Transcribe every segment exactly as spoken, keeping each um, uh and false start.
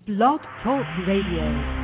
Blog Talk Radio.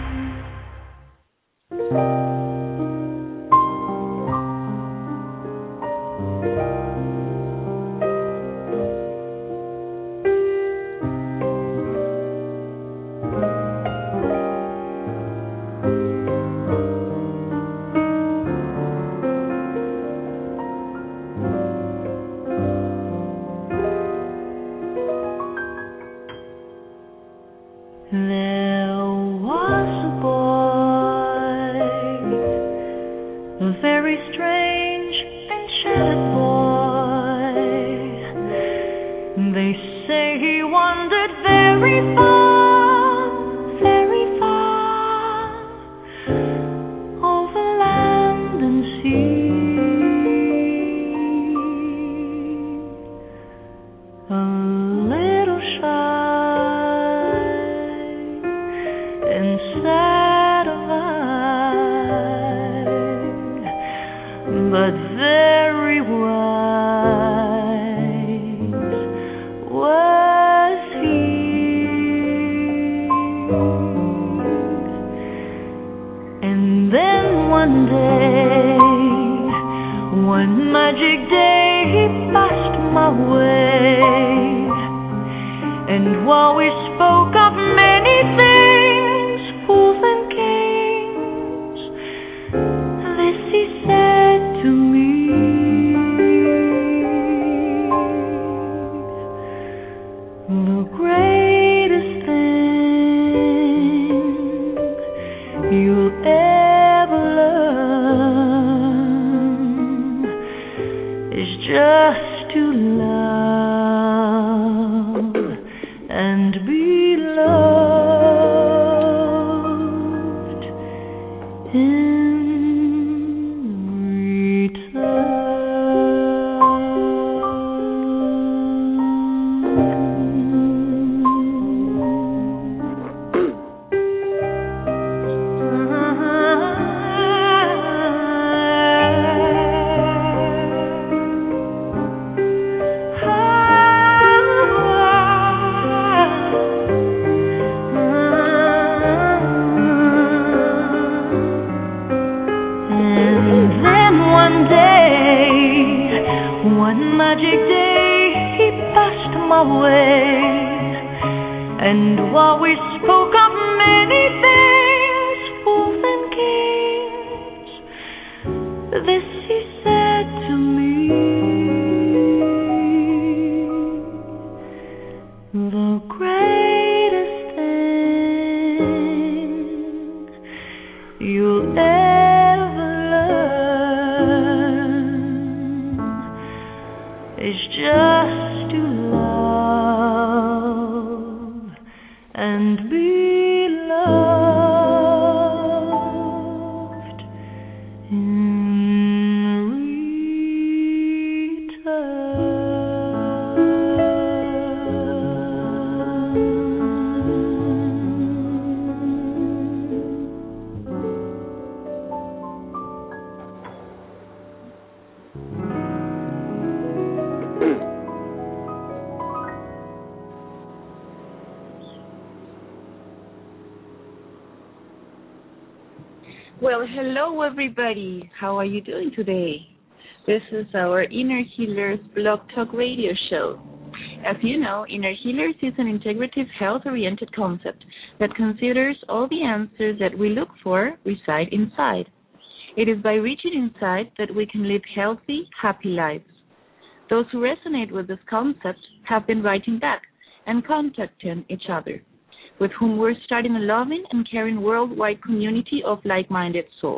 Well, hello everybody. How are you doing today? This is our Inner Healers Blog Talk Radio show. As you know, Inner Healers is an integrative health-oriented concept that considers all the answers that we look for reside inside. It is by reaching inside that we can live healthy, happy lives. Those who resonate with this concept have been writing back and contacting each other, with whom we're starting a loving and caring worldwide community of like-minded souls.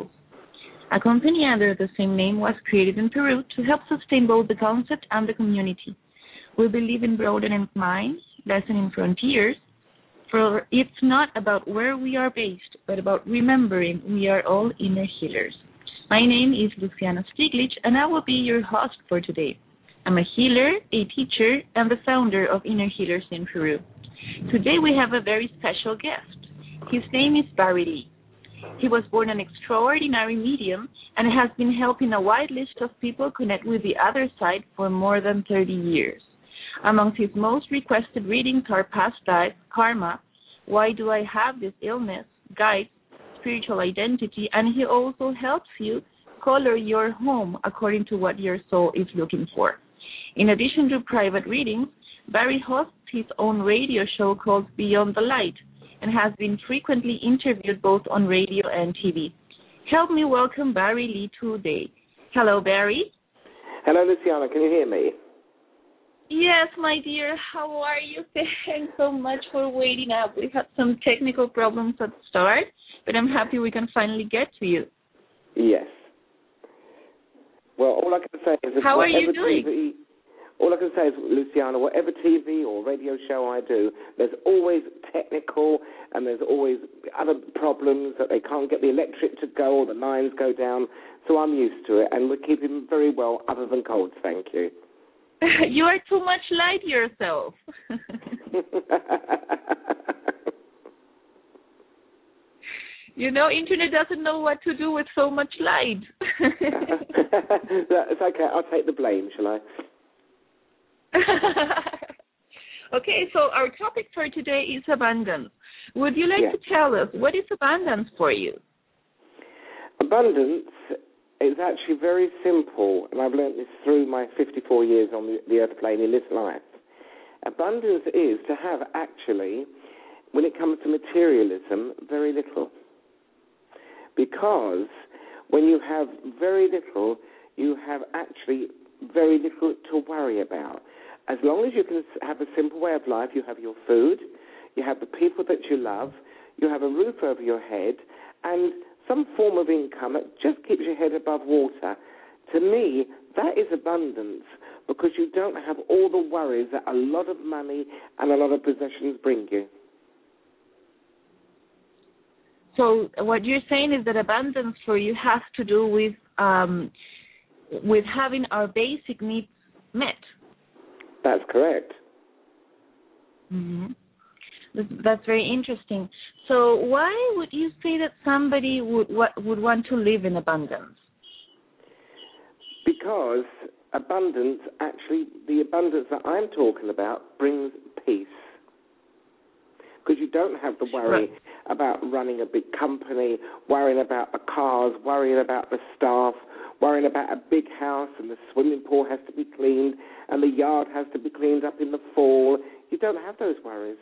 A company under the same name was created in Peru to help sustain both the concept and the community. We believe in broadening minds, lessening frontiers, for it's not about where we are based, but about remembering we are all inner healers. My name is Luciana Stiglitz, and I will be your host for today. I'm a healer, a teacher, and the founder of Inner Healers in Peru. Today we have a very special guest. His name is Barry Lee. He was born an extraordinary medium and has been helping a wide list of people connect with the other side for more than thirty years. Among his most requested readings are past life, karma, why do I have this illness, guides spiritual identity, and he also helps you color your home according to what your soul is looking for. In addition to private readings, Barry hosts his own radio show called Beyond the Light and has been frequently interviewed both on radio and T V. Help me welcome Barry Lee today. Hello, Barry. Hello, Luciana. Can you hear me? Yes, my dear. How are you? Thanks so much for waiting up. We had some technical problems at the start, but I'm happy we can finally get to you. Yes. Well, all I can say is that How are you doing? T V, all I can say is, Luciana, whatever T V or radio show I do, there's always technical and there's always other problems that they can't get the electric to go or the lines go down. So I'm used to it, and we're keeping very well other than colds, thank you. You are too much light yourself. You know, internet doesn't know what to do with so much light. It's okay. I'll take the blame, shall I? Okay, so our topic for today is abundance. Would you like yeah. to tell us, what is abundance for you? Abundance is actually very simple, and I've learned this through my fifty-four years on the, the earth plane in this life. Abundance is to have actually, when it comes to materialism, very little. Because when you have very little, you have actually very little to worry about. As long as you can have a simple way of life, you have your food, you have the people that you love, you have a roof over your head, and some form of income that just keeps your head above water. To me, that is abundance, because you don't have all the worries that a lot of money and a lot of possessions bring you. So what you're saying is that abundance for you has to do with um, with having our basic needs met. That's correct. Mm-hmm. That's very interesting. So why would you say that somebody would would want to live in abundance? Because abundance, actually, the abundance that I'm talking about brings peace. Because you don't have to worry right. about running a big company, worrying about the cars, worrying about the staff, worrying about a big house and the swimming pool has to be cleaned and the yard has to be cleaned up in the fall. You don't have those worries.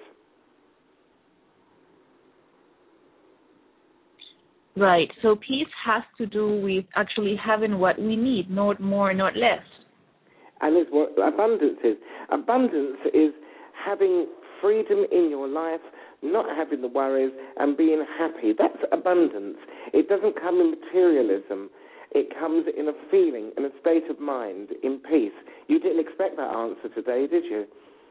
Right. So peace has to do with actually having what we need, not more, not less. And it's what abundance is. Abundance is having freedom in your life, not having the worries, and being happy. That's abundance. It doesn't come in materialism. It comes in a feeling, in a state of mind, in peace. You didn't expect that answer today, did you?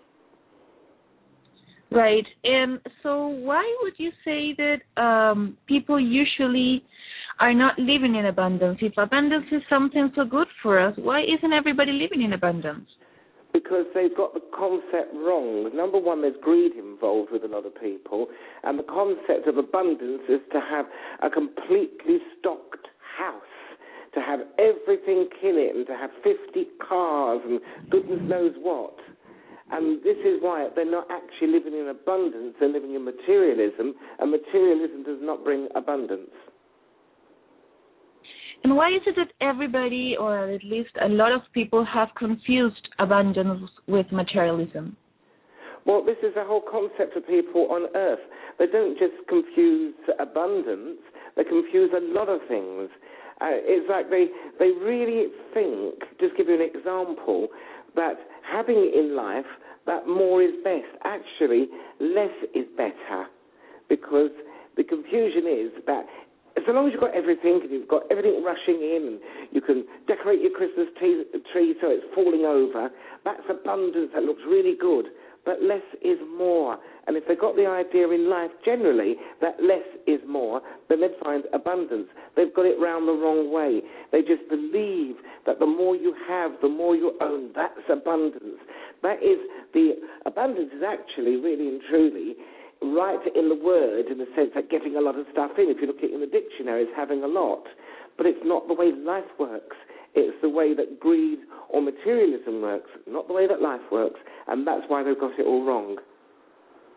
Right. And so why would you say that um, people usually are not living in abundance? If abundance is something so good for us, why isn't everybody living in abundance? Because they've got the concept wrong. Number one, there's greed involved with a lot of people, and the concept of abundance is to have a completely stocked house, to have everything in it, and to have fifty cars and goodness knows what. And this is why they're not actually living in abundance, they're living in materialism, and materialism does not bring abundance. And why is it that everybody, or at least a lot of people, have confused abundance with materialism? Well, this is the whole concept of people on Earth. They don't just confuse abundance, they confuse a lot of things. Uh, it's like they, they really think, just give you an example, that having in life, that more is best. Actually, less is better, because the confusion is that so long as you've got everything and you've got everything rushing in and you can decorate your Christmas tree, tree so it's falling over, that's abundance, that looks really good. But less is more. And if they've got the idea in life generally that less is more, then they'd find abundance. They've got it round the wrong way. They just believe that the more you have, the more you own. That's abundance. That is, the abundance is actually really and truly right in the word, in the sense that getting a lot of stuff in. If you look at it in the dictionary, it's having a lot. But it's not the way life works. It's the way that greed or materialism works, not the way that life works. And that's why they've got it all wrong.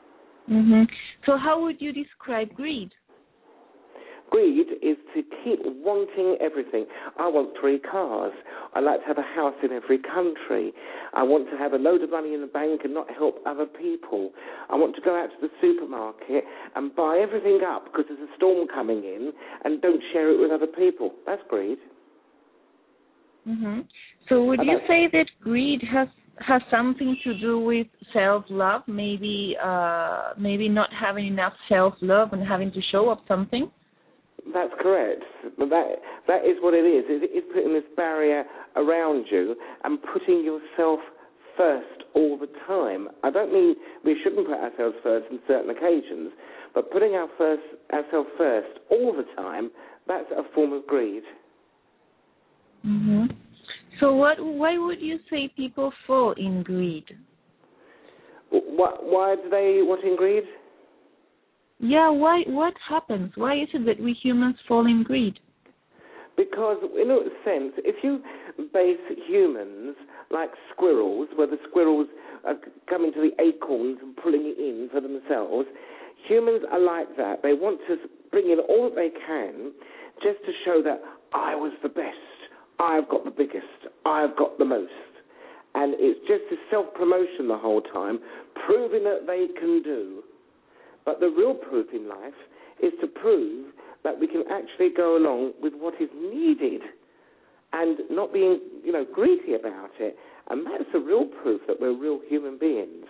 Mm-hmm. So how would you describe greed? Greed is to keep wanting everything. I want three cars. I like to have a house in every country. I want to have a load of money in the bank and not help other people. I want to go out to the supermarket and buy everything up because there's a storm coming in and don't share it with other people. That's greed. Mm-hmm. So would you say that greed has has something to do with self-love? Maybe uh, maybe not having enough self-love and having to show up something? That's correct. That that is what it is. It is putting this barrier around you and putting yourself first all the time. I don't mean we shouldn't put ourselves first in certain occasions, but putting our first ourselves first all the time, that's a form of greed. Mm-hmm. So what? Why would you say people fall in greed? What, why do they what in greed? Yeah, why? What happens? Why is it that we humans fall in greed? Because, in a sense, if you base humans like squirrels, where the squirrels are coming to the acorns and pulling it in for themselves, humans are like that. They want to bring in all that they can just to show that I was the best, I've got the biggest, I've got the most. And it's just a self-promotion the whole time, proving that they can do. But the real proof in life is to prove that we can actually go along with what is needed and not being, you know, greedy about it. And that's the real proof that we're real human beings.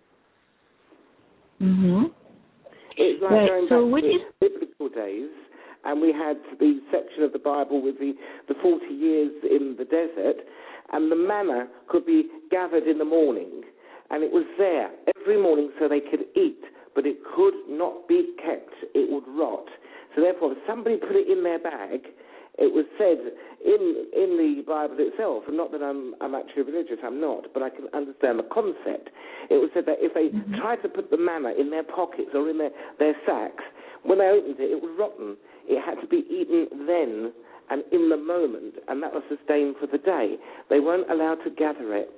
Mm-hmm. It's like right. going so back to you... biblical days, and we had the section of the Bible with the, the forty years in the desert, and the manna could be gathered in the morning, and it was there every morning so they could eat, but it could not be kept. It would rot. So therefore, if somebody put it in their bag, it was said in in the Bible itself, and not that I'm, I'm actually religious, I'm not, but I can understand the concept. It was said that if they mm-hmm. tried to put the manna in their pockets or in their, their sacks, when they opened it, it was rotten. It had to be eaten then and in the moment, and that was sustained for the day. They weren't allowed to gather it.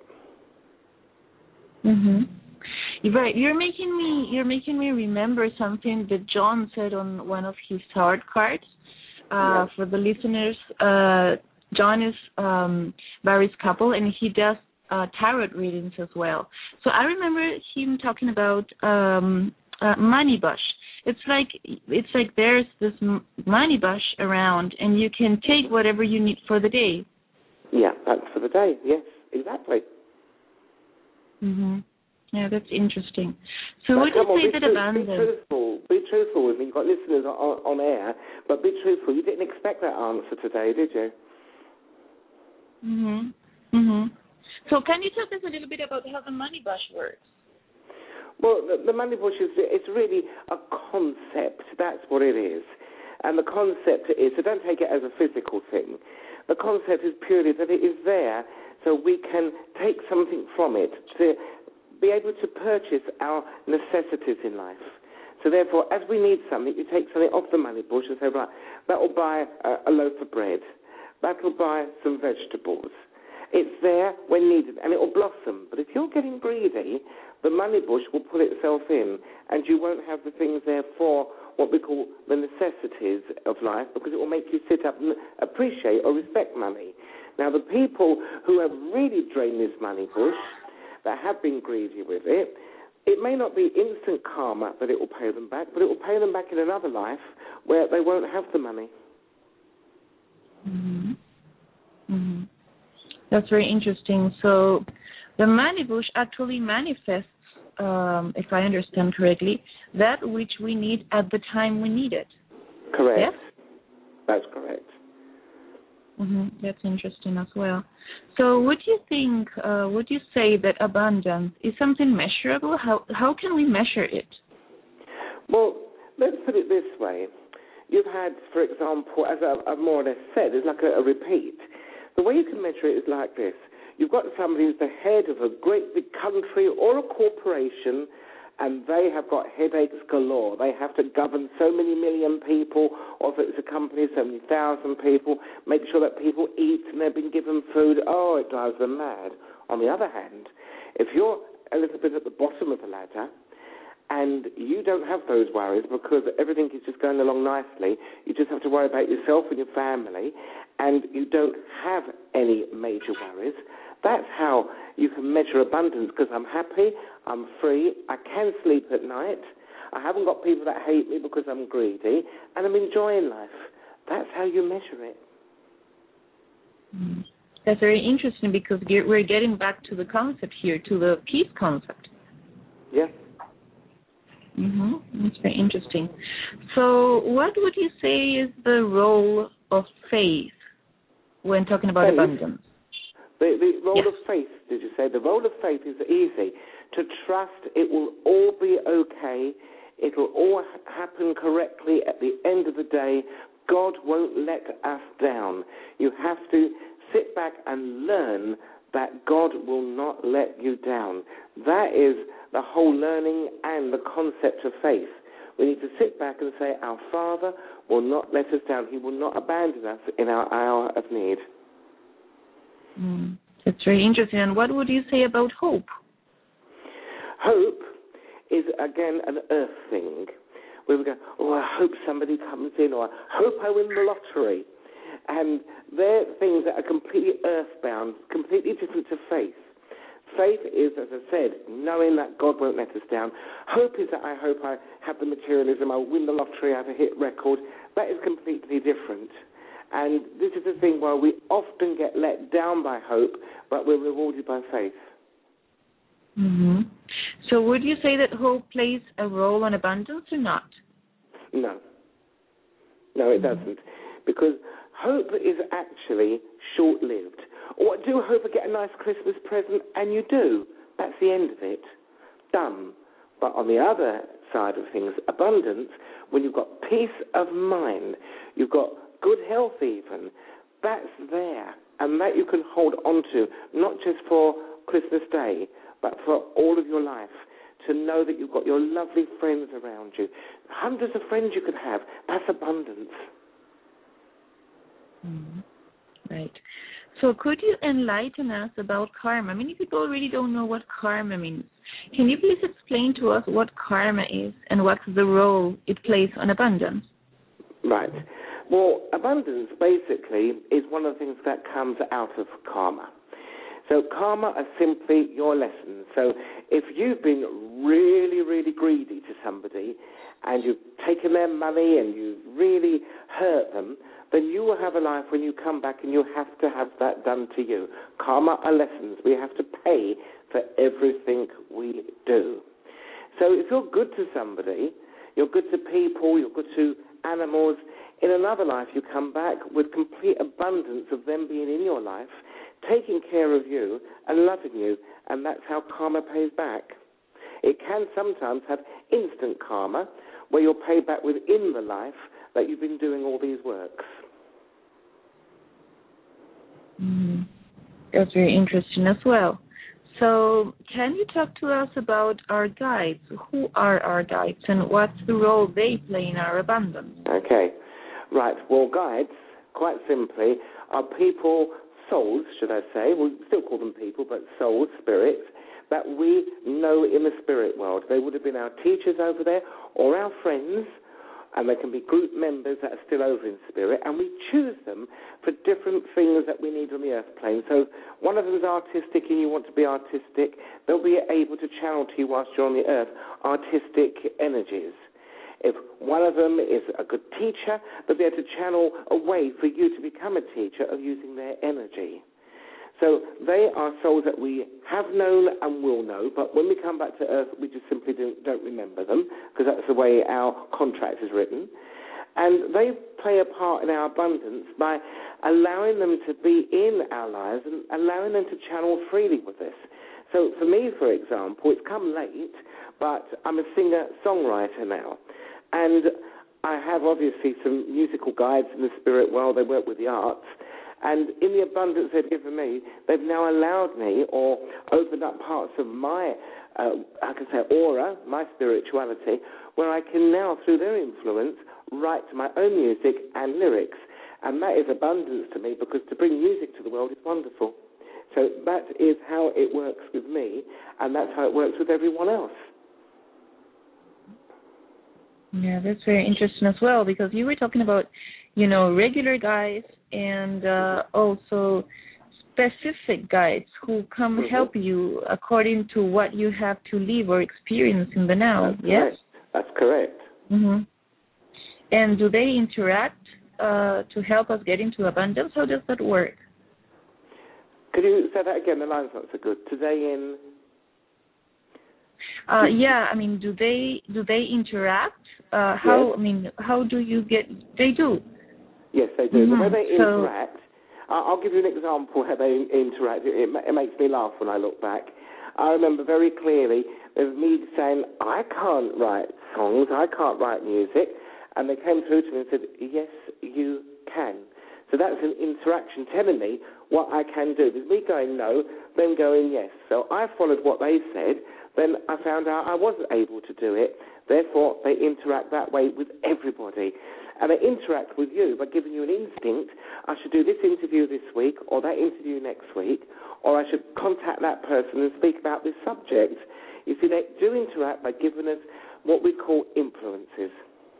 Mm-hmm. Right, you're making me you're making me remember something that John said on one of his tarot cards. Uh, yes. For the listeners, uh, John is um, Barry's couple, and he does uh, tarot readings as well. So I remember him talking about um, uh, money bush. It's like it's like there's this money bush around, and you can take whatever you need for the day. Yeah, that's for the day. Yes, exactly. Mhm. Yeah, that's interesting. So but would you on, say be that tru- abandon? Be truthful. Be truthful with me. You've got listeners on, on air, but be truthful. You didn't expect that answer today, did you? Mhm. Mhm. So can you talk us a little bit about how the money bush works? Well, the, the money bush is it's really a concept. That's what it is. And the concept is, so don't take it as a physical thing. The concept is purely that it is there so we can take something from it to be able to purchase our necessities in life. So therefore, as we need something, you take something off the money bush and say, right, that will buy a, a loaf of bread. That will buy some vegetables. It's there when needed, and it will blossom. But if you're getting greedy, the money bush will pull itself in, and you won't have the things there for what we call the necessities of life, because it will make you sit up and appreciate or respect money. Now, the people who have really drained this money bush, that have been greedy with it, it may not be instant karma that it will pay them back, but it will pay them back in another life where they won't have the money. Mm-hmm. Mm-hmm. That's very interesting. So the money bush actually manifests, um, if I understand correctly, that which we need at the time we need it. Correct. Yes? That's correct. Mm-hmm. That's interesting as well. So would you think, uh, would you say that abundance is something measurable? How how can we measure it? Well, let's put it this way. You've had, for example, as I've more or less said, it's like a, a repeat. The way you can measure it is like this. You've got somebody who's the head of a great big country or a corporation, and they have got headaches galore. They have to govern so many million people, or if it's a company, so many thousand people, make sure that people eat and they've been given food. Oh, it drives them mad. On the other hand, if you're a little bit at the bottom of the ladder, And you don't have those worries because everything is just going along nicely. You just have to worry about yourself and your family, and you don't have any major worries. That's how you can measure abundance, because I'm happy, I'm free, I can sleep at night, I haven't got people that hate me because I'm greedy, and I'm enjoying life. That's how you measure it. Mm. That's very interesting, because we're getting back to the concept here, to the peace concept. Yeah. Mm-hmm. That's very interesting. So what would you say is the role of faith when talking about faith? abundance? The, the role yes. of faith, did you say? The role of faith is easy. To trust it will all be okay. It will all happen correctly at the end of the day. God won't let us down. You have to sit back and learn that God will not let you down. That is the whole learning and the concept of faith. We need to sit back and say, our Father will not let us down. He will not abandon us in our hour of need. Mm, that's very interesting. And what would you say about hope? Hope is, again, an earth thing. Where we go, oh, I hope somebody comes in, or I hope I win the lottery. And they're things that are completely earthbound, completely different to faith. Faith is, as I said, knowing that God won't let us down. Hope is that I hope I have the materialism, I'll win the lottery, I have a hit record. That is completely different. And this is the thing where we often get let down by hope, but we're rewarded by faith. Mm-hmm. So would you say that hope plays a role in abundance or not? No. No, it doesn't. Because hope is actually short-lived. Or do hope I get a nice Christmas present? And you do. That's the end of it. Done. But on the other side of things, abundance, when you've got peace of mind, you've got good health even, that's there. And that you can hold on to, not just for Christmas Day, but for all of your life. To know that you've got your lovely friends around you. Hundreds of friends you could have. That's abundance. Mm-hmm. Right. So could you enlighten us about karma? Many people really don't know what karma means. Can you please explain to us what karma is and what's the role it plays on abundance? Right. Well, abundance basically is one of the things that comes out of karma. So karma are simply your lessons. So if you've been really, really greedy to somebody and you've taken their money and you've really hurt them, then you will have a life when you come back and you have to have that done to you. Karma are lessons. We have to pay for everything we do. So if you're good to somebody, you're good to people, you're good to animals, in another life you come back with complete abundance of them being in your life, taking care of you and loving you, and that's how karma pays back. It can sometimes have instant karma, where you're paid back within the life that you've been doing all these works. Mm-hmm. That's very interesting as well. So can you talk to us about our guides? Who are our guides and what's the role they play in our abundance? Okay. Right. Well, guides, quite simply, are people, souls, should I say, we still call them people, but souls, spirits, that we know in the spirit world. They would have been our teachers over there or our friends, and they can be group members that are still over in spirit, and we choose them for different things that we need on the earth plane. So one of them is artistic and you want to be artistic, they'll be able to channel to you whilst you're on the earth artistic energies. If one of them is a good teacher, they'll be able to channel a way for you to become a teacher of using their energy. So they are souls that we have known and will know, but when we come back to earth, we just simply don't, don't remember them, because that's the way our contract is written. And they play a part in our abundance by allowing them to be in our lives and allowing them to channel freely with us. So for me, for example, it's come late, but I'm a singer-songwriter now. And I have obviously some musical guides in the spirit world. They work with the arts. And in the abundance they've given me, they've now allowed me or opened up parts of my, uh, I can say, aura, my spirituality, where I can now, through their influence, write my own music and lyrics. And that is abundance to me, because to bring music to the world is wonderful. So that is how it works with me, and that's how it works with everyone else. Yeah, that's very interesting as well, because you were talking about, you know, regular guides and uh, also specific guides who come Mm-hmm. help you according to what you have to live or experience in the now. That's yes? correct. That's correct. Mm-hmm. And do they interact uh, to help us get into abundance? How does that work? Could you say that again? The line's not so good. Today in... Uh, yeah, I mean, do they do they interact? Uh, how Yes. I mean, how do you get? They do. Yes, they do. Mm-hmm. The way they So, interact, I'll I'll give you an example how they interact. It, it, it makes me laugh when I look back. I remember very clearly of me saying, I can't write songs, I can't write music. And they came through to me and said, yes, you can. So that's an interaction telling me what I can do. There's me going no, them going yes. So I followed what they said. Then I found out I wasn't able to do it. Therefore, they interact that way with everybody. And they interact with you by giving you an instinct. I should do this interview this week or that interview next week, or I should contact that person and speak about this subject. You see, they do interact by giving us what we call influences.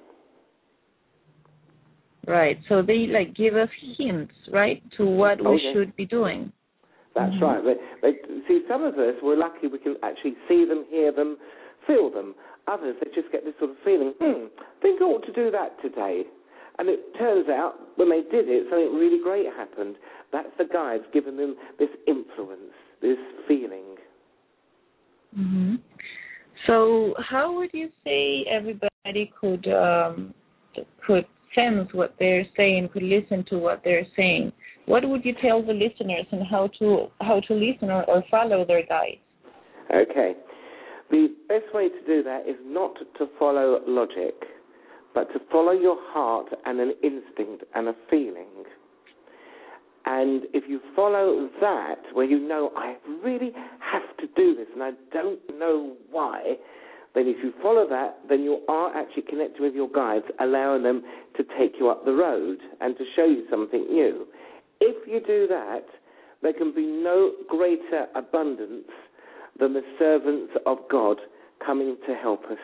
right. So they like give us hints, right, to what Oh, we yes. should be doing. That's Mm-hmm. right. They, they, see, some of us, we're lucky we can actually see them, hear them, feel them. Others, they just get this sort of feeling, hmm, I think I ought to do that today. And it turns out, when they did it, something really great happened. That's the guides giving them this influence, this feeling. Mm-hmm. So how would you say everybody could um, could sense what they're saying, could listen to what they're saying? What would you tell the listeners and how to how to listen or, or follow their guides? Okay. The best way to do that is not to follow logic, but to follow your heart and an instinct and a feeling. And if you follow that, where you know, I really have to do this and I don't know why, then if you follow that, then you are actually connecting with your guides, allowing them to take you up the road and to show you something new. If you do that, there can be no greater abundance than the servants of God coming to help us.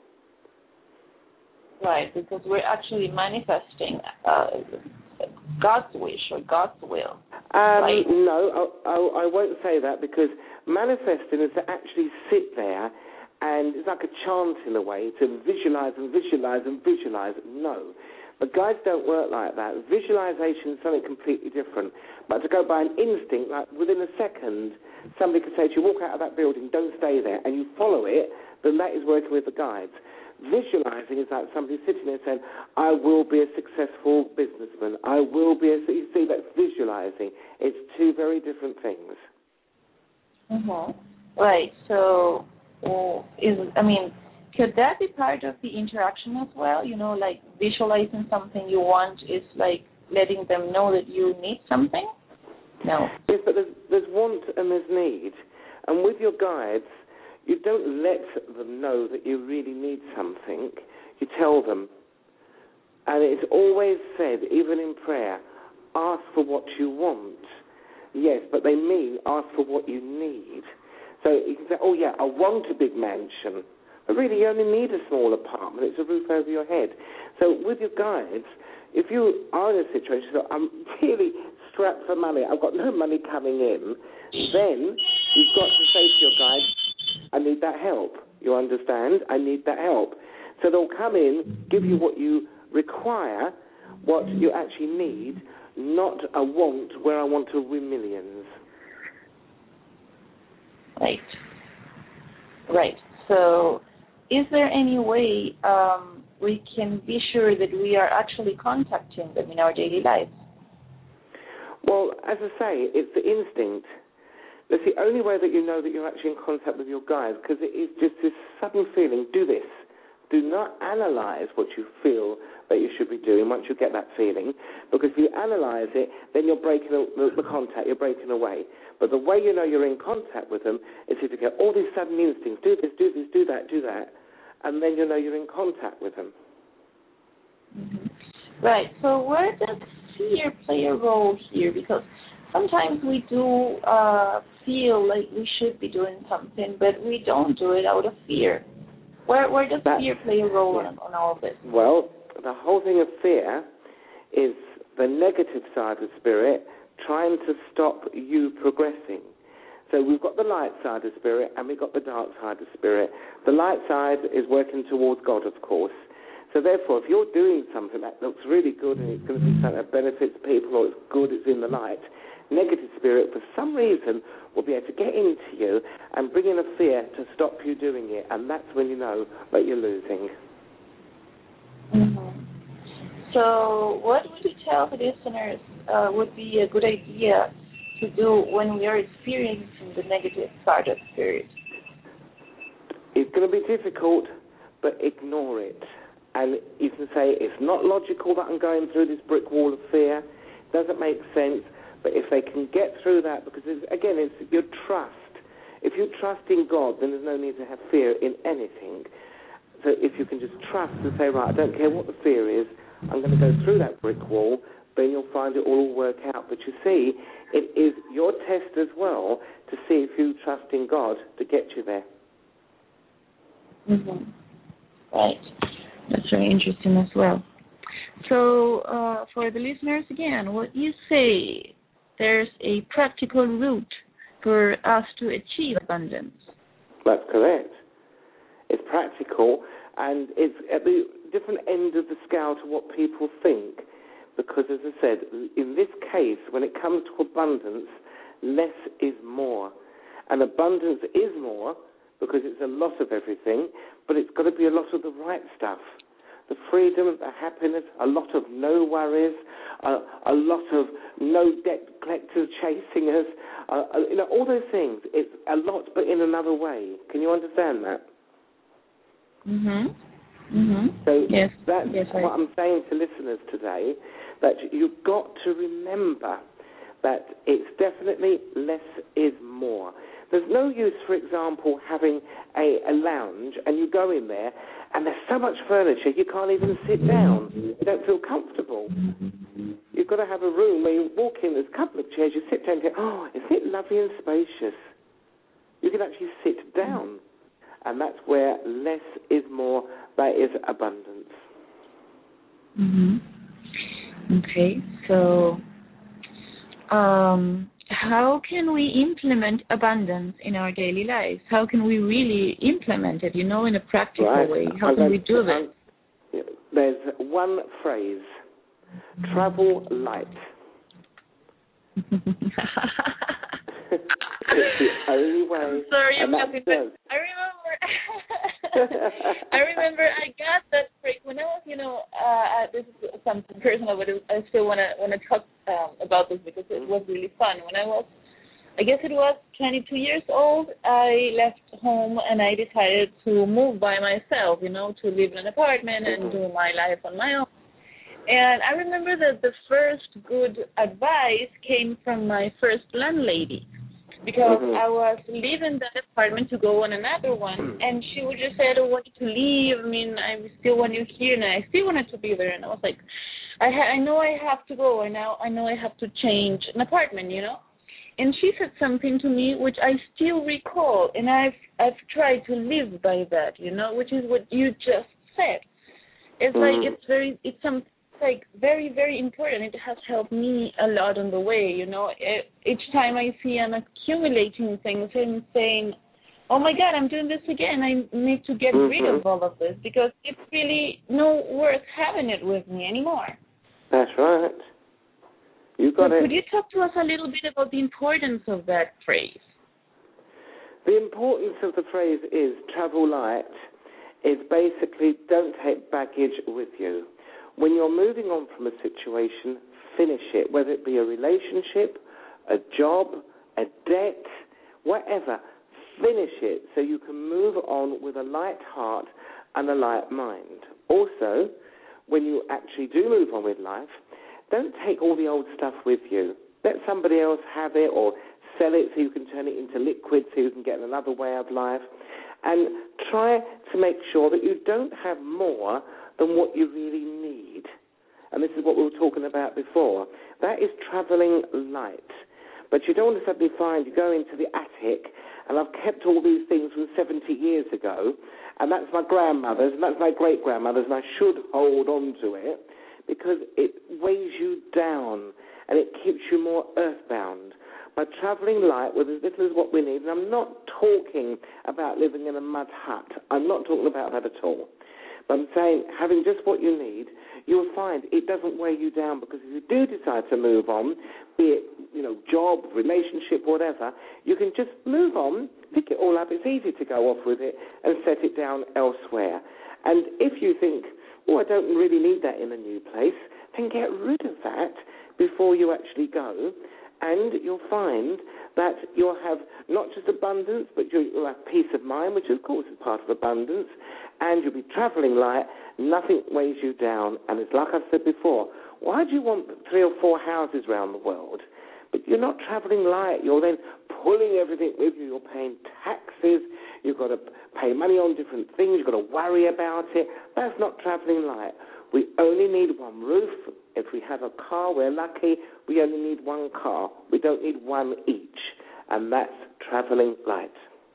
Right, because we're actually manifesting uh, God's wish or God's will. Um, right? No, I, I, I won't say that, because manifesting is to actually sit there and it's like a chant in a way, to visualize and visualize and visualize. No. But guides don't work like that. Visualization is something completely different. But to go by an instinct, like within a second, somebody could say to you, walk out of that building, don't stay there, and you follow it, then that is working with the guides. Visualizing is like somebody sitting there saying, I will be a successful businessman. I will be a... You see, that's visualizing. It's two very different things. Mm-hmm. Right, so, uh, is I mean... could that be part of the interaction as well? You know, like visualizing something you want is like letting them know that you need something? No. Yes, but there's, there's want and there's need. And with your guides, you don't let them know that you really need something. You tell them. And it's always said, even in prayer, ask for what you want. Yes, but they mean ask for what you need. So you can say, oh yeah, I want a big mansion. But really, you only need a small apartment. It's a roof over your head. So with your guides, if you are in a situation, so I'm really strapped for money, I've got no money coming in, then you've got to say to your guide, I need that help. You understand? I need that help. So they'll come in, give you what you require, what you actually need, not a want where I want to win millions. Right. Right. So is there any way um, we can be sure that we are actually contacting them in our daily lives? Well, as I say, it's the instinct. That's the only way that you know that you're actually in contact with your guides, because it is just this sudden feeling, do this. Do not analyze what you feel that you should be doing once you get that feeling, because if you analyze it, then you're breaking the, the contact, you're breaking away. But the way you know you're in contact with them is if you get all these sudden instincts, do this, do this, do that, do that, and then you know you're in contact with them. Mm-hmm. Right. So where does fear play a role here? Because sometimes we do uh, feel like we should be doing something, but we don't do it out of fear. Where where does That's, fear play a role yeah. on, on all of this? Well, the whole thing of fear is the negative side of spirit trying to stop you progressing. So we've got the light side of spirit and we've got the dark side of spirit. The light side is working towards God, of course. So therefore, if you're doing something that looks really good and it's going to be something that benefits people or it's good, it's in the light, negative spirit, for some reason, will be able to get into you and bring in a fear to stop you doing it. And that's when you know that you're losing. Mm-hmm. So what would you tell the listeners uh, would be a good idea to do when we are experiencing the negative side of spirit? It's going to be difficult, but ignore it. And you can say, it's not logical that I'm going through this brick wall of fear. It doesn't make sense. But if they can get through that, because, it's, again, it's your trust. If you trust in God, then there's no need to have fear in anything. So if you can just trust and say, right, I don't care what the fear is, I'm going to go through that brick wall, then you'll find it all work out. But you see, it is your test as well to see if you trust in God to get you there. Mm-hmm. Right. That's very interesting as well. So uh, for the listeners, again, what you say, there's a practical route for us to achieve abundance. That's correct. It's practical, and it's at the different end of the scale to what people think. Because, as I said, in this case, when it comes to abundance, less is more. And abundance is more because it's a lot of everything, but it's got to be a lot of the right stuff. The freedom, the happiness, a lot of no worries, uh, a lot of no debt collectors chasing us, uh, you know, all those things. It's a lot, but in another way. Can you understand that? Mm-hmm. Mm-hmm. So yes. that's yes, what right. I'm saying to listeners today, that you've got to remember that it's definitely less is more. There's no use, for example, having a, a lounge and you go in there and there's so much furniture you can't even sit down. You don't feel comfortable. You've got to have a room where you walk in, there's a couple of chairs, you sit down and go, oh, isn't it lovely and spacious? You can actually sit down. And that's where less is more, that is abundance. Mm-hmm. Okay, so um, how can we implement abundance in our daily lives? How can we really implement it, you know, in a practical right. way? How can we do this? There's one phrase, travel light. It's the only way. I'm sorry, I'm laughing, but I remember, I remember I got that break when I was, you know, uh, this is something personal, but I still want to want to talk um, about this because it was really fun. When I was, I guess it was twenty-two years old, I left home and I decided to move by myself, you know, to live in an apartment and do my life on my own. And I remember that the first good advice came from my first landlady. Because mm-hmm. I was leaving that apartment to go on another one, and she would just say, I don't want you to leave. I mean, I still want you here, and I still wanted to be there. And I was like, I, ha- I know I have to go, and now I know I have to change an apartment, you know. And she said something to me which I still recall, and I've I've tried to live by that, you know, which is what you just said. It's mm-hmm. like it's very it's something. Like very, very important. It has helped me a lot on the way, you know. It, each time I see I'm accumulating things and saying, oh my God, I'm doing this again. I need to get mm-hmm. rid of all of this because it's really no worth having it with me anymore. That's right. You got so it. Could you talk to us a little bit about the importance of that phrase? The importance of the phrase is travel light. Is basically don't take baggage with you. When you're moving on from a situation, finish it, whether it be a relationship, a job, a debt, whatever. Finish it so you can move on with a light heart and a light mind. Also, when you actually do move on with life, don't take all the old stuff with you. Let somebody else have it or sell it so you can turn it into liquid so you can get another way of life. And try to make sure that you don't have more than what you really need. And this is what we were talking about before. That is traveling light. But you don't want to suddenly find you go into the attic, and I've kept all these things from seventy years ago, and that's my grandmother's, and that's my great-grandmother's, and I should hold on to it, because it weighs you down, and it keeps you more earthbound. By travelling light with as little as what we need, and I'm not talking about living in a mud hut. I'm not talking about that at all. But I'm saying having just what you need, you'll find it doesn't weigh you down, because if you do decide to move on, be it, you know, job, relationship, whatever, you can just move on, pick it all up. It's easy to go off with it and set it down elsewhere. And if you think, oh, I don't really need that in a new place, then get rid of that before you actually go. And you'll find that you'll have not just abundance, but you'll have peace of mind, which of course is part of abundance, and you'll be travelling light. Nothing weighs you down. And it's like I've said before, why do you want three or four houses around the world? But you're not travelling light. You're then pulling everything with you. You're paying taxes. You've got to pay money on different things. You've got to worry about it. That's not travelling light. We only need one roof. If we have a car, we're lucky. We only need one car. We don't need one each. And that's traveling light.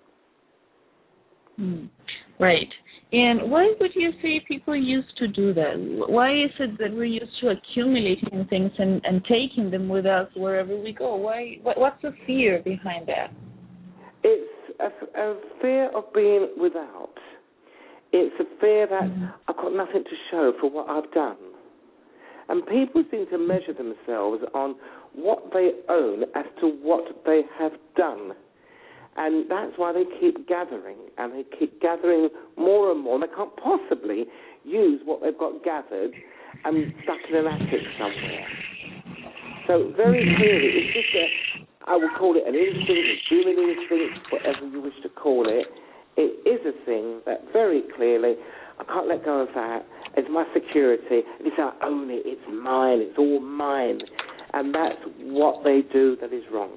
Mm. Right. And why would you say people used to do that? Why is it that we're used to accumulating things and, and taking them with us wherever we go? Why? What, what's the fear behind that? It's a, a fear of being without. It's a fear that mm-hmm. I've got nothing to show for what I've done. And people seem to measure themselves on what they own as to what they have done. And that's why they keep gathering, and they keep gathering more and more. They can't possibly use what they've got gathered and stuck in an attic somewhere. So very clearly, it's just a, I would call it an instinct, a human instinct, whatever you wish to call it. It is a thing that very clearly, I can't let go of that. It's my security. It's I own it. It's mine. It's all mine. And that's what they do that is wrong.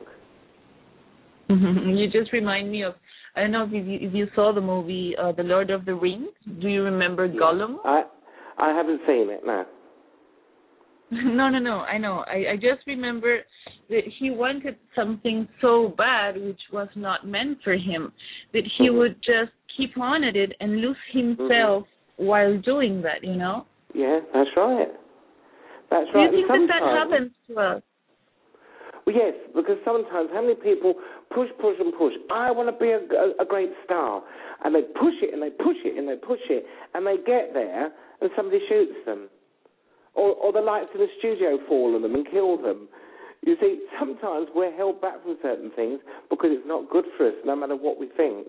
You just remind me of, I don't know if you, if you saw the movie uh, The Lord of the Rings. Do you remember yeah. Gollum? I I haven't seen it, no. No, no, no, I know. I, I just remember that he wanted something so bad which was not meant for him, that he mm-hmm. would just keep on at it and lose himself mm-hmm. while doing that, you know? Yeah, that's right. That's Do right. Do you think that that happens to us? Well, yes, because sometimes how many people push, push, and push. I want to be a, a, a great star. And they push it, and they push it, and they push it, and they get there, and somebody shoots them. Or, or the lights in the studio fall on them and kill them. You see, sometimes we're held back from certain things because it's not good for us, no matter what we think.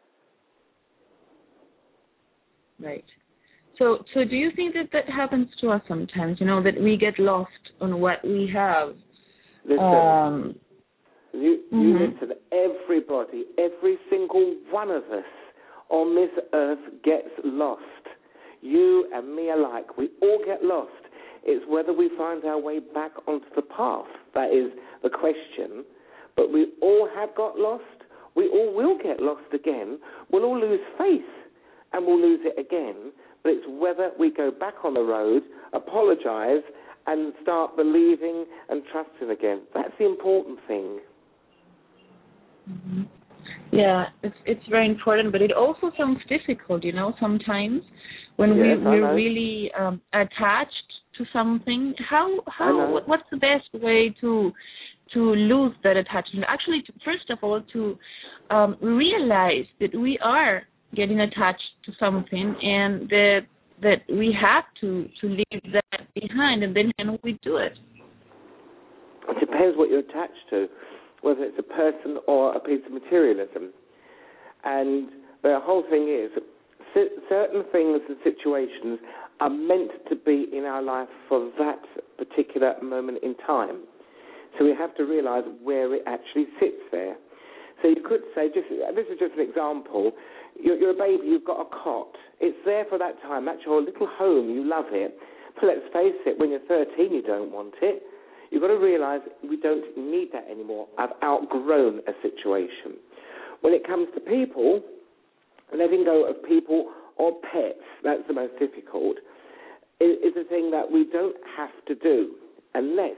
Right. So, so do you think that that happens to us sometimes, you know, that we get lost on what we have? Listen, um, you, you mm-hmm. listen, everybody, every single one of us on this earth gets lost. You and me alike, we all get lost. It's whether we find our way back onto the path. That is the question. But we all have got lost. We all will get lost again. We'll all lose faith, and we'll lose it again. But it's whether we go back on the road, apologise, and start believing and trusting again. That's the important thing. Mm-hmm. Yeah, it's it's very important, but it also sounds difficult, you know, sometimes when yes, we, we're really um, attached to something. How how what's the best way to to lose that attachment? Actually, to, first of all, to um, realize that we are getting attached to something, and that that we have to, to leave that behind, and then can we do it? It depends what you're attached to, whether it's a person or a piece of materialism. And the whole thing is, certain things and situations are meant to be in our life for that particular moment in time. So we have to realize where it actually sits there. So you could say, just this is just an example, you're, you're a baby, you've got a cot. It's there for that time. That's your little home. You love it. But let's face it, when you're thirteen, you don't want it. You've got to realize we don't need that anymore. I've outgrown a situation. When it comes to people, letting go of people or pets, that's the most difficult, is, is a thing that we don't have to do unless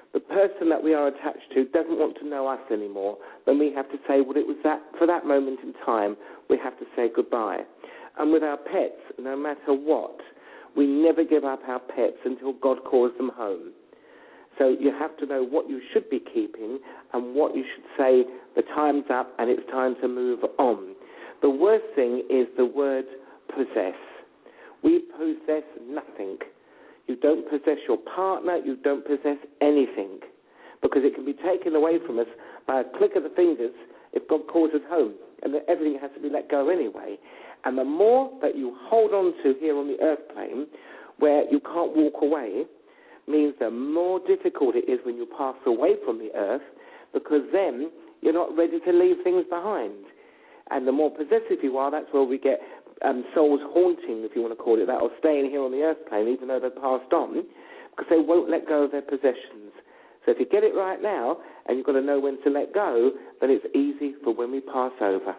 the person that we are attached to doesn't want to know us anymore, then we have to say, well, it was that for that moment in time, we have to say goodbye. And with our pets, no matter what, we never give up our pets until God calls them home. So you have to know what you should be keeping and what you should say, the time's up and it's time to move on. The worst thing is the word possess. We possess nothing. You don't possess your partner, you don't possess anything, because it can be taken away from us by a click of the fingers if God calls us home, and then everything has to be let go anyway. And the more that you hold on to here on the earth plane, where you can't walk away, means the more difficult it is when you pass away from the earth, because then you're not ready to leave things behind. And the more possessive you are, that's where we get um, souls haunting, if you want to call it that, or staying here on the earth plane, even though they've passed on, because they won't let go of their possessions. So if you get it right now, and you've got to know when to let go, then it's easy for when we pass over.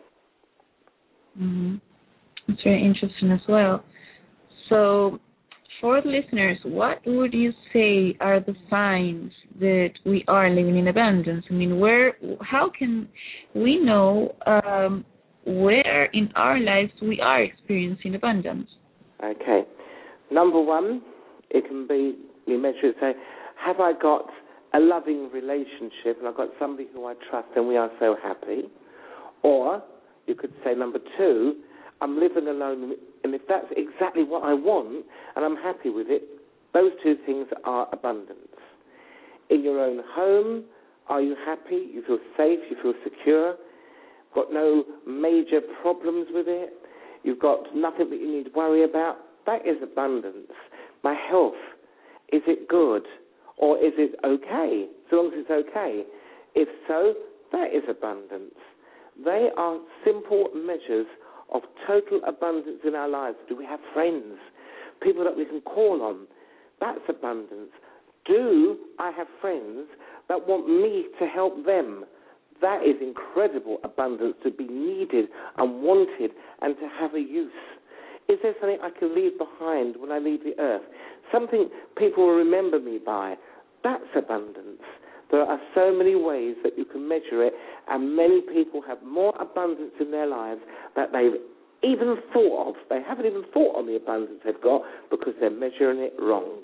Mm-hmm. It's very interesting as well. So, for the listeners, what would you say are the signs that we are living in abundance? I mean, where, how can we know um, where in our lives we are experiencing abundance? Okay. Number one, it can be, you measure it, say, have I got a loving relationship and I've got somebody who I trust and we are so happy? Or you could say, number two, I'm living alone, and if that's exactly what I want and I'm happy with it, those two things are abundance. In your own home, are you happy? You feel safe? You feel secure? Got no major problems with it? You've got nothing that you need to worry about? That is abundance. My health, is it good? Or is it okay? So long as it's okay. If so, that is abundance. They are simple measures of total abundance in our lives. Do we have friends? People that we can call on? That's abundance. Do I have friends that want me to help them? That is incredible abundance, to be needed and wanted and to have a use. Is there something I can leave behind when I leave the earth? Something people will remember me by? That's abundance. There are so many ways that you can measure it, and many people have more abundance in their lives that they've even thought of. They haven't even thought on the abundance they've got because they're measuring it wrong.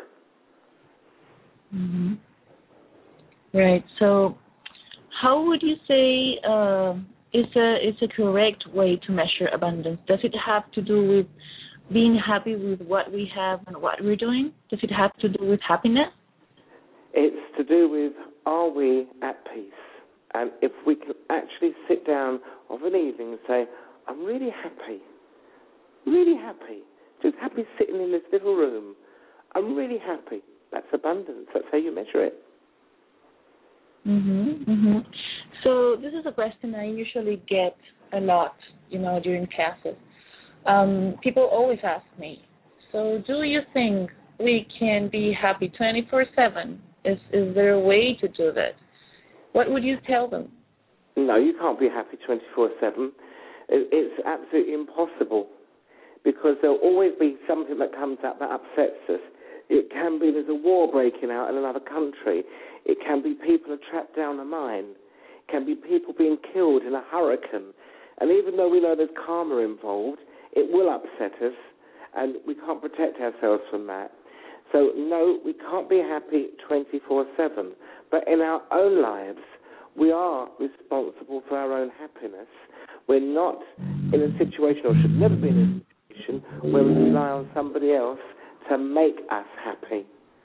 Mm-hmm. Right. So, how would you say uh, is a is a correct way to measure abundance? Does it have to do with being happy with what we have and what we're doing? Does it have to do with happiness? It's to do with, are we at peace? And if we can actually sit down of an evening and say, I'm really happy, really happy, just happy sitting in this little room, I'm really happy. That's abundance. That's how you measure it. Mm-hmm, mm-hmm. So this is a question I usually get a lot, you know, during classes. Um, people always ask me, so do you think we can be happy twenty-four seven? Is is there a way to do that? What would you tell them? No, you can't be happy twenty-four seven. It's absolutely impossible, because there'll always be something that comes up that upsets us. It can be there's a war breaking out in another country. It can be people are trapped down a mine. It can be people being killed in a hurricane. And even though we know there's karma involved, it will upset us, and we can't protect ourselves from that. So, no, we can't be happy twenty-four seven. But in our own lives, we are responsible for our own happiness. We're not in a situation, or should never be in a situation, where we rely on somebody else to make us happy.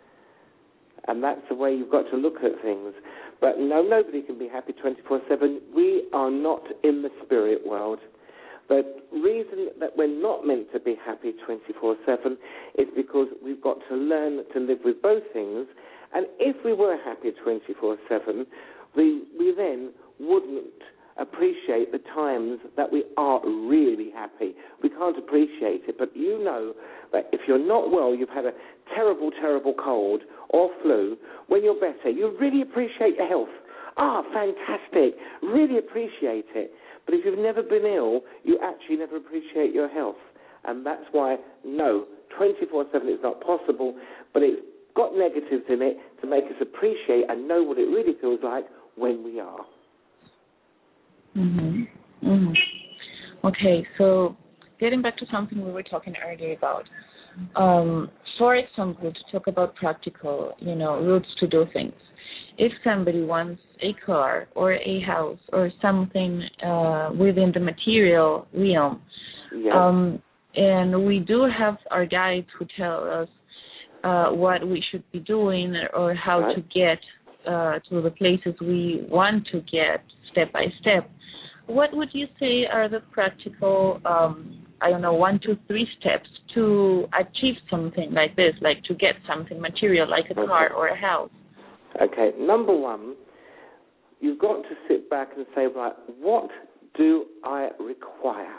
And that's the way you've got to look at things. But no, nobody can be happy twenty-four seven. We are not in the spirit world. The reason that we're not meant to be happy twenty-four seven is because we've got to learn to live with both things. And if we were happy twenty-four seven, we, we then wouldn't appreciate the times that we are really happy. We can't appreciate it, but you know that if you're not well, you've had a terrible, terrible cold or flu, when you're better, you really appreciate your health. Ah, fantastic, really appreciate it. But if you've never been ill, you actually never appreciate your health. And that's why, no, twenty-four seven is not possible, but it's got negatives in it to make us appreciate and know what it really feels like when we are. Mhm. Mhm. Okay, so getting back to something we were talking earlier about. Um, for example, to talk about practical, you know, routes to do things. If somebody wants a car or a house or something uh, within the material realm, Yeah. um, and we do have our guides who tell us uh, what we should be doing or how right. to get uh, to the places we want to get step by step. What would you say are the practical, um, I don't know, one, two, three steps to achieve something like this, like to get something material like a okay. car or a house? Okay, number one, you've got to sit back and say, right, what do I require?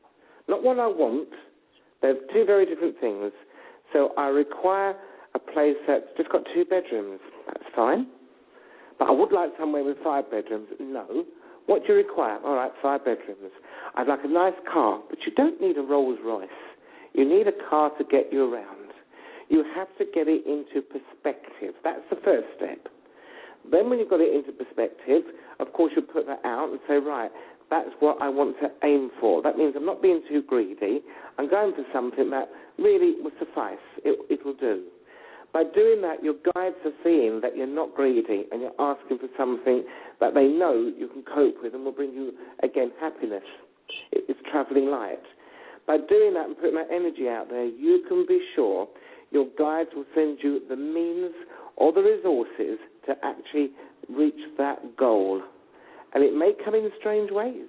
Not what I want. They're two very different things. So I require a place that's just got two bedrooms. That's fine. But I would like somewhere with five bedrooms. No. What do you require? All right, five bedrooms. I'd like a nice car, but you don't need a Rolls Royce. You need a car to get you around. You have to get it into perspective. That's the first step. Then when you've got it into perspective, of course you put that out and say, right, that's what I want to aim for. That means I'm not being too greedy. I'm going for something that really will suffice. It, it will do. By doing that, your guides are seeing that you're not greedy and you're asking for something that they know you can cope with and will bring you, again, happiness. It's travelling light. By doing that and putting that energy out there, you can be sure your guides will send you the means or the resources to actually reach that goal. And it may come in strange ways.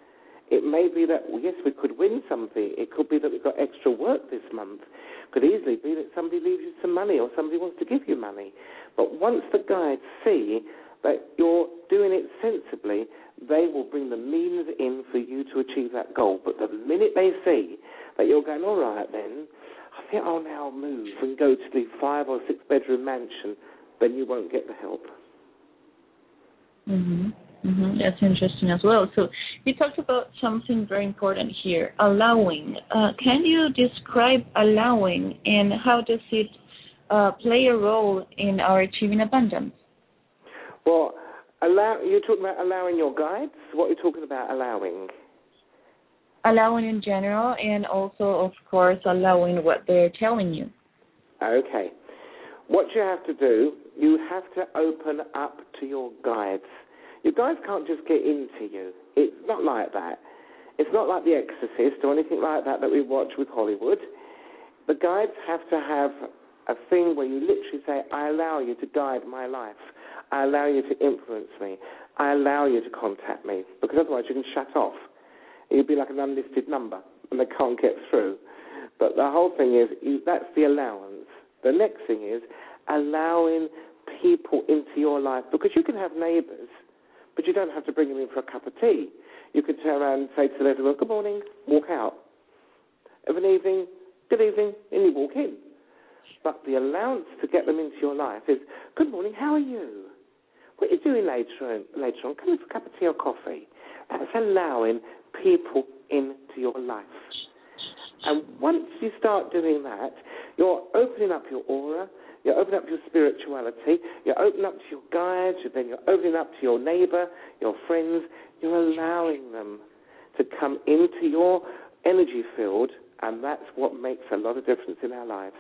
It may be that, well, yes, we could win something. It could be that we've got extra work this month. It could easily be that somebody leaves you some money or somebody wants to give you money. But once the guides see that you're doing it sensibly, they will bring the means in for you to achieve that goal. But the minute they see that you're going, all right then, I think I'll now move and go to the five or six bedroom mansion, then you won't get the help. Mm-hmm. Mm-hmm. That's interesting as well. So you talked about something very important here, allowing. Uh, can you describe allowing and how does it uh, play a role in our achieving abundance? Well, allow, you're talking about allowing your guides? What are you talking about allowing? Allowing in general and also, of course, allowing what they're telling you. Okay. What you have to do, you have to open up to your guides. Your guides can't just get into you. It's not like that. It's not like The Exorcist or anything like that that we watch with Hollywood. The guides have to have a thing where you literally say, I allow you to guide my life. I allow you to influence me. I allow you to contact me. Because otherwise you can shut off. You'd be like an unlisted number and they can't get through. But the whole thing is, you, that's the allowance. The next thing is allowing people into your life. Because you can have neighbours, but you don't have to bring them in for a cup of tea. You could turn around and say to them, well, good morning, walk out. Of an evening, good evening, and you walk in. But the allowance to get them into your life is, good morning, how are you? What are you doing later on? Later on? Come in for a cup of tea or coffee. That's allowing people into your life. And once you start doing that, you're opening up your aura, you're opening up your spirituality, you're opening up to your guides, then you're opening up to your neighbour, your friends. You're allowing them to come into your energy field, and that's what makes a lot of difference in our lives.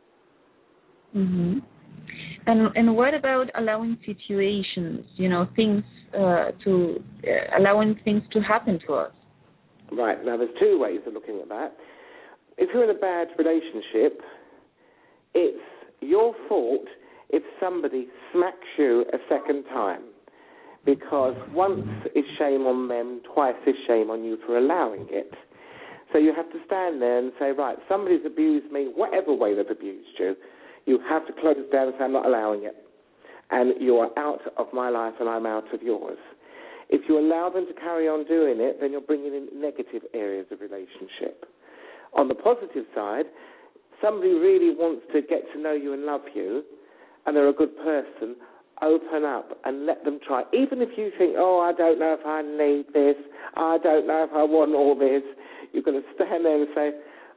Mm-hmm. And and what about allowing situations, you know, things uh, to, uh, allowing things to happen to us? Right, now there's two ways of looking at that. If you're in a bad relationship, it's your fault if somebody smacks you a second time, because once is shame on them, twice is shame on you for allowing it. So you have to stand there and say, right, somebody's abused me, whatever way they've abused you, you have to close it down and say, I'm not allowing it. And you are out of my life and I'm out of yours. If you allow them to carry on doing it, then you're bringing in negative areas of relationship. On the positive side, somebody really wants to get to know you and love you, and they're a good person, open up and let them try. Even if you think, oh, I don't know if I need this, I don't know if I want all this, you're going to stand there and say,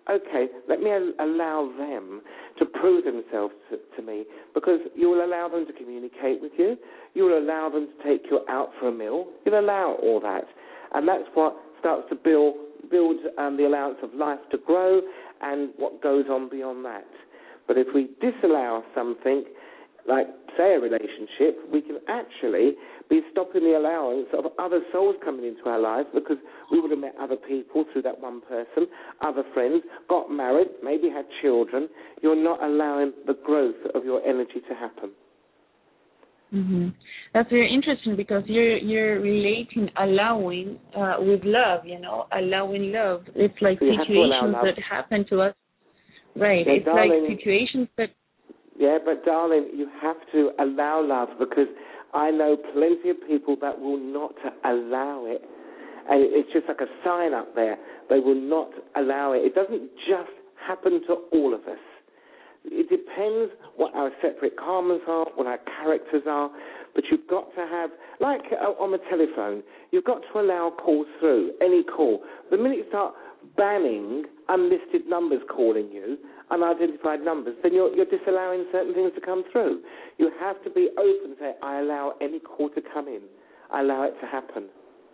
okay, let me al- allow them to prove themselves to, to me, because you will allow them to communicate with you. You will allow them to take you out for a meal. You'll allow all that. And that's what starts to build, build um, the allowance of life to grow and what goes on beyond that. But if we disallow something, like, say, a relationship, we can actually be stopping the allowance of other souls coming into our lives, because we would have met other people through that one person, other friends, got married, maybe had children. You're not allowing the growth of your energy to happen. Mm-hmm. That's very interesting, because you're you're relating allowing uh, with love, you know, allowing love. It's like so situations that happen to us. Right. Yeah, it's darling, like situations that... Yeah, but darling, you have to allow love, because I know plenty of people that will not allow it. And it's just like a sign up there. They will not allow it. It doesn't just happen to all of us. It depends what our separate karmas are, what our characters are, but you've got to have, like on the telephone, you've got to allow calls through, any call. The minute you start banning unlisted numbers calling you, unidentified numbers, then you're, you're disallowing certain things to come through. You have to be open and say, I allow any call to come in. I allow it to happen.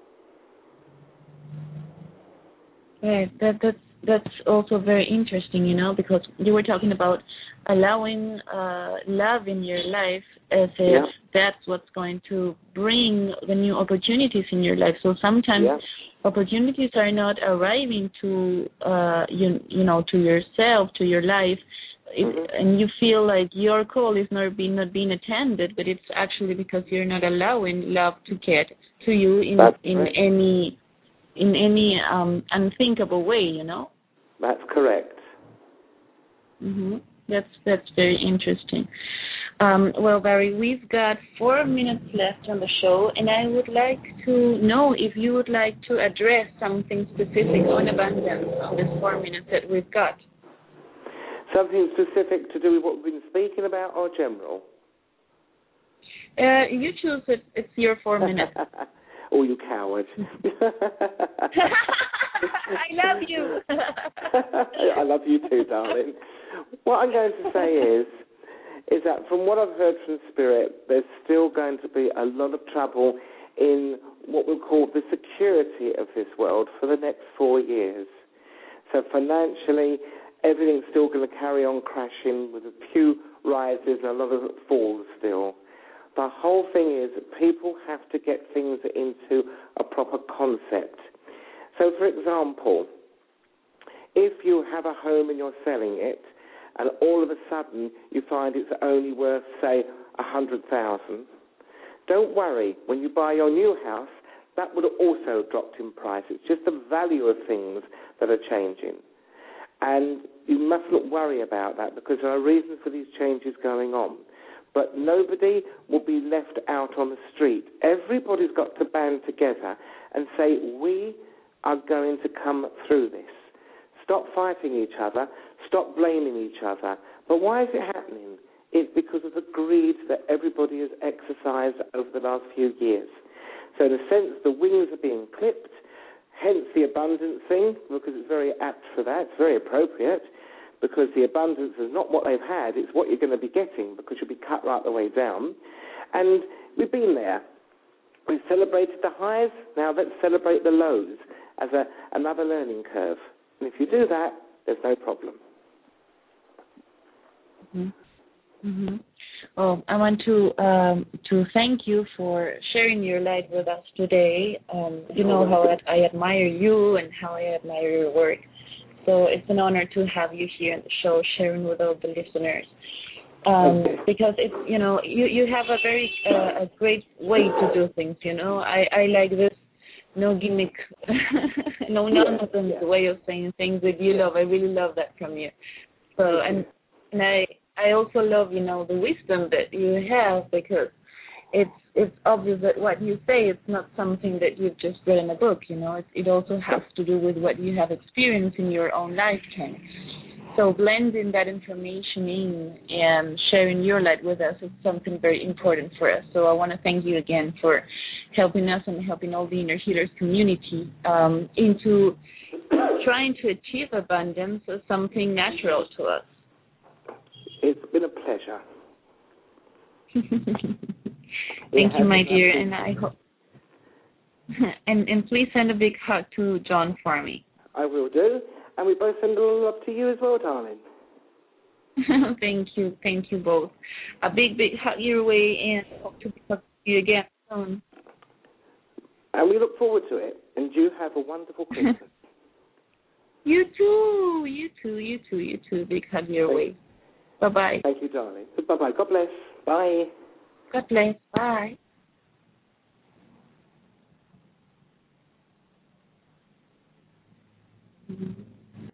Right, that, that's, that's also very interesting, you know, because you were talking about allowing uh, love in your life as if yeah. that's what's going to bring the new opportunities in your life. So sometimes yeah. opportunities are not arriving to, uh, you, you know, to yourself, to your life, it, mm-hmm. and you feel like your call is not being, not being attended, but it's actually because you're not allowing love to get to you in, in right. any... in any um, unthinkable way, you know? That's correct. Mm-hmm. That's that's very interesting. Um, well, Barry, we've got four minutes left on the show, and I would like to know if you would like to address something specific on abundance on this four minutes that we've got. Something specific to do with what we've been speaking about, or general? Uh, you choose it. It's your four minutes. Oh, you coward. I love you. I love you too, darling. What I'm going to say is, is that from what I've heard from Spirit, there's still going to be a lot of trouble in what we'll call the security of this world for the next four years. So financially, everything's still going to carry on crashing with a few rises and a lot of falls still. The whole thing is that people have to get things into a proper concept. So, for example, if you have a home and you're selling it, and all of a sudden you find it's only worth, say, one hundred thousand dollars, don't worry. When you buy your new house, that would have also dropped in price. It's just the value of things that are changing. And you mustn't worry about that, because there are reasons for these changes going on. But nobody will be left out on the street. Everybody's got to band together and say, we are going to come through this. Stop fighting each other. Stop blaming each other. But why is it happening? It's because of the greed that everybody has exercised over the last few years. So in a sense, the wings are being clipped, hence the abundance thing, because it's very apt for that. It's very appropriate. Because the abundance is not what they've had, it's what you're going to be getting, because you'll be cut right the way down. And we've been there. We've celebrated the highs, now let's celebrate the lows as a, another learning curve. And if you do that, there's no problem. Mm-hmm. Mm-hmm. Well, I want to um, to thank you for sharing your light with us today. Um, you know how I, I admire you and how I admire your work. So it's an honor to have you here on the show, sharing with all the listeners. Um, because it's, you know, you, you have a very uh, a great way to do things. You know, I, I like this no gimmick, no nonsense yeah, yeah. way of saying things with you love. I really love that from you. So and and I I also love, you know, the wisdom that you have, because it's it's obvious that what you say, it's not something that you've just read in a book, you know. It, it also has to do with what you have experienced in your own lifetime. So blending that information in and sharing your light with us is something very important for us. So I want to thank you again for helping us and helping all the Inner Healers community um, into trying to achieve abundance is something natural to us. It's been a pleasure. Thank you, my dear, and I hope. and and please send a big hug to John for me. I will do, and we both send a little love to you as well, darling. Thank you, thank you both. A big, big hug your way, and hope to talk to you again soon. And we look forward to it. And you have a wonderful Christmas. You too, you too, you too, you too. Big hug your Thank way. Bye bye. Thank you, darling. Bye bye. God bless. Bye. God bless. Bye.